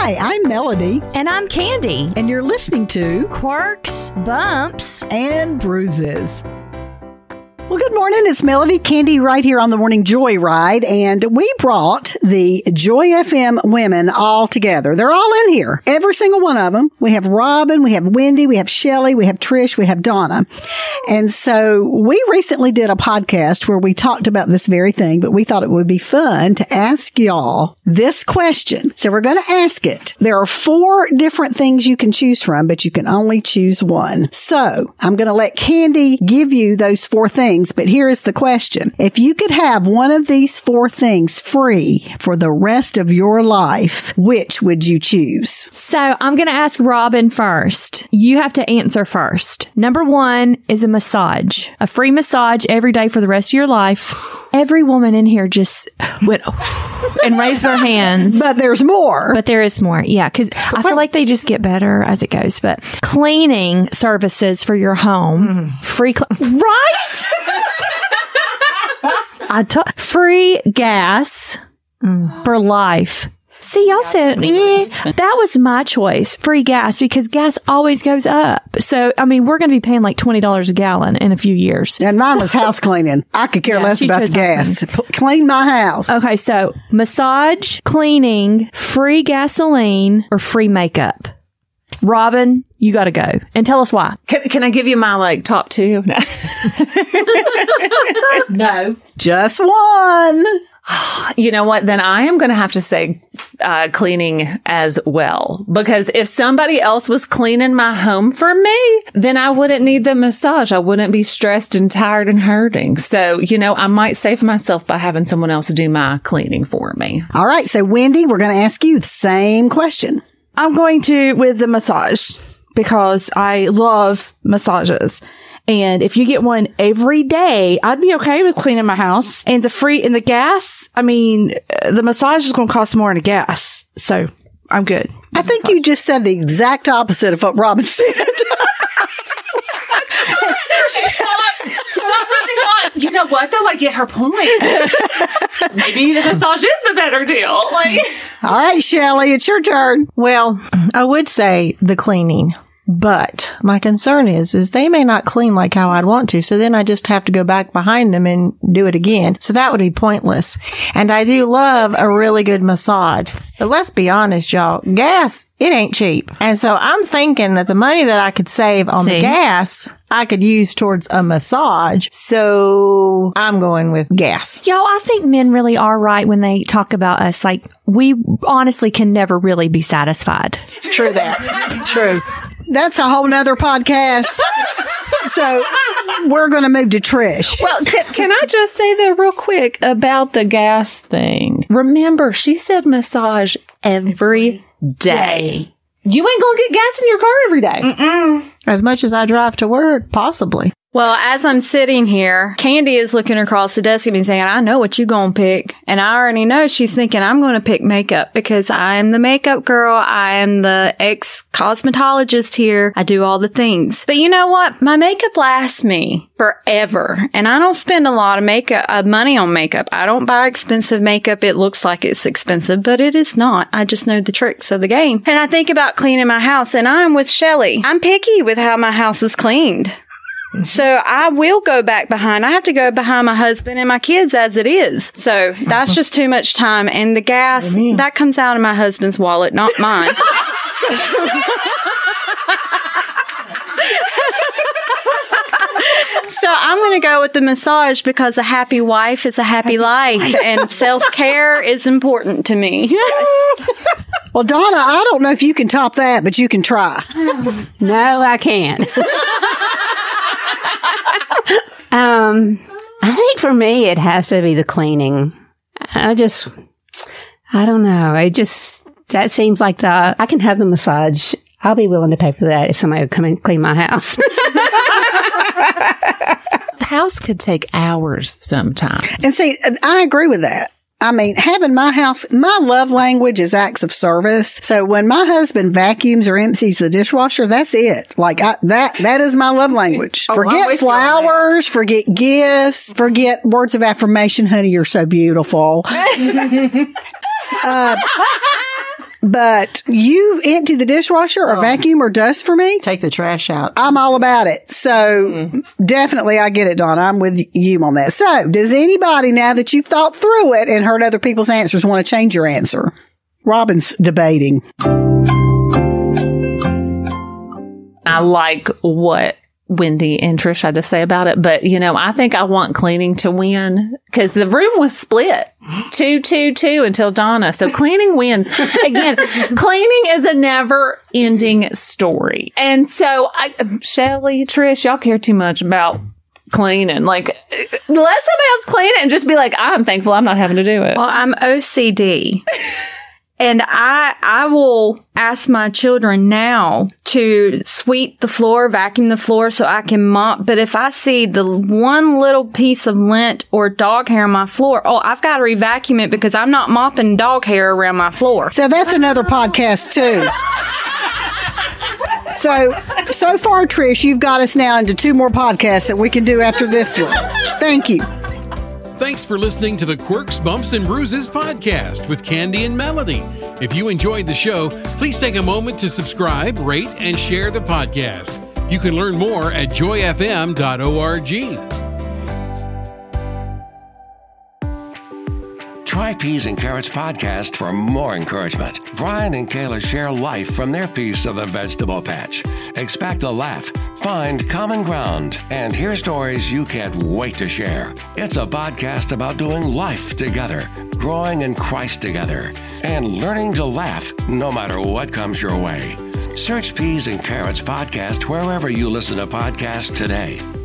Hi, I'm Melody. And I'm Candy. And you're listening to Quirks, Bumps, and Bruises. Well, good morning. It's Melody, Candy right here on the Morning Joy Ride. And we brought the Joy FM women all together. They're all in here. Every single one of them. We have Robin, we have Wendy, we have Shelly, we have Trish, we have Donna. And so we recently did a podcast where we talked about this very thing, but we thought it would be fun to ask y'all this question. So we're going to ask it. There are 4 different things you can choose from, but you can only choose one. So I'm going to let Candy give you those 4 things. But here is the question. If you could have one of these 4 things free for the rest of your life, which would you choose? So I'm going to ask Robin first. You have to answer first. Number 1 is a massage. A free massage every day for the rest of your life. Every woman in here just went and raised their hands. But there's more. But there is more. Yeah. Because I feel like they just get better as it goes. But cleaning services for your home. Free right? Free gas for life. See, y'all said, that was my choice. Free gas, because gas always goes up. So, I mean, we're going to be paying like $20 a gallon in a few years. And mine was house cleaning. I could care less about the gas. Clean my house. Okay, so massage, cleaning, free gasoline, or free makeup. Robin, you got to go. And tell us why. Can I give you my top 2? No. No. Just one. You know what? Then I am going to have to say cleaning as well. Because if somebody else was cleaning my home for me, then I wouldn't need the massage. I wouldn't be stressed and tired and hurting. So, I might save myself by having someone else do my cleaning for me. All right. So, Wendy, we're going to ask you the same question. I'm going to with the massage because I love massages. And if you get one every day, I'd be okay with cleaning my house. And the gas, I mean, the massage is going to cost more than the gas. So I'm good. I think you just said the exact opposite of what Robin said. You know what, though? I get her point. Maybe the massage is the better deal. All right, Shelly, it's your turn. Well, I would say the cleaning. But my concern is they may not clean like how I'd want to. So then I just have to go back behind them and do it again. So that would be pointless. And I do love a really good massage. But let's be honest, y'all. Gas, it ain't cheap. And so I'm thinking that the money that I could save on the gas, I could use towards a massage. So I'm going with gas. Y'all, I think men really are right when they talk about us. Like, we honestly can never really be satisfied. True that. True. That's a whole nother podcast. So we're going to move to Trish. Well, can I just say that real quick about the gas thing? Remember, she said massage every day. You ain't going to get gas in your car every day. Mm-mm. As much as I drive to work, possibly. Well, as I'm sitting here, Candy is looking across the desk at me saying, I know what you're going to pick. And I already know she's thinking I'm going to pick makeup because I am the makeup girl. I am the ex-cosmetologist here. I do all the things. But you know what? My makeup lasts me forever. And I don't spend a lot of money on makeup. I don't buy expensive makeup. It looks like it's expensive, but it is not. I just know the tricks of the game. And I think about cleaning my house, and I'm with Shelly. I'm picky with how my house is cleaned. So I will go back behind. I have to go behind my husband and my kids as it is. So that's just too much time. And the gas, that comes out of my husband's wallet, not mine. So I'm going to go with the massage because a happy wife is a happy life, and self-care is important to me. Yes. Well, Donna, I don't know if you can top that, but you can try. No, I can't. I think for me, it has to be the cleaning. I don't know. That seems like I can have the massage. I'll be willing to pay for that if somebody would come and clean my house. The house could take hours sometimes. And see, I agree with that. I mean, having my house, my love language is acts of service. So when my husband vacuums or empties the dishwasher, that's it. Like that is my love language. Forget flowers, forget gifts, forget words of affirmation. Honey, you're so beautiful. but you empty the dishwasher or vacuum or dust for me. Take the trash out. I'm all about it. So definitely I get it, Donna. I'm with you on that. So does anybody, now that you've thought through it and heard other people's answers, want to change your answer? Robin's debating. I like what Wendy and Trish had to say about it, but I think I want cleaning to win because the room was split 2-2-2 until Donna. So cleaning wins. Again, cleaning is a never ending story. And so Shelly, Trish, y'all care too much about cleaning. Like, let somebody else clean it and just be like, I'm thankful I'm not having to do it. Well, I'm OCD. And I will ask my children now to sweep the floor, vacuum the floor so I can mop. But if I see the one little piece of lint or dog hair on my floor, I've got to re-vacuum it because I'm not mopping dog hair around my floor. So that's another podcast too. So far, Trish, you've got us now into 2 more podcasts that we can do after this one. Thank you. Thanks for listening to the Quirks, Bumps, and Bruises podcast with Candy and Melody. If you enjoyed the show, please take a moment to subscribe, rate, and share the podcast. You can learn more at joyfm.org. Try Peas and Carrots podcast for more encouragement. Brian and Kayla share life from their piece of the vegetable patch. Expect a laugh, find common ground, and hear stories you can't wait to share. It's a podcast about doing life together, growing in Christ together, and learning to laugh no matter what comes your way. Search Peas and Carrots podcast wherever you listen to podcasts today.